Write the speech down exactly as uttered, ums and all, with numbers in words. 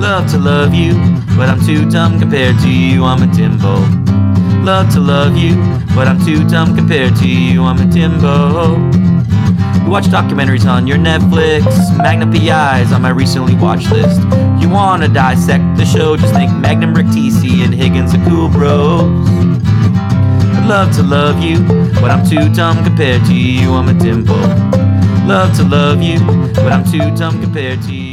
Love to love you, but I'm too dumb compared to you, I'm a Timbo. Love to love you, but I'm too dumb compared to you, I'm a Timbo. You watch documentaries on your Netflix, Magnum P Is on my recently watched list. You wanna dissect the show, just think Magnum, Rick T C, and Higgins are cool bros. I'd love to love you, but I'm too dumb compared to you, I'm a Timbo. Love to love you, but I'm too dumb compared to you.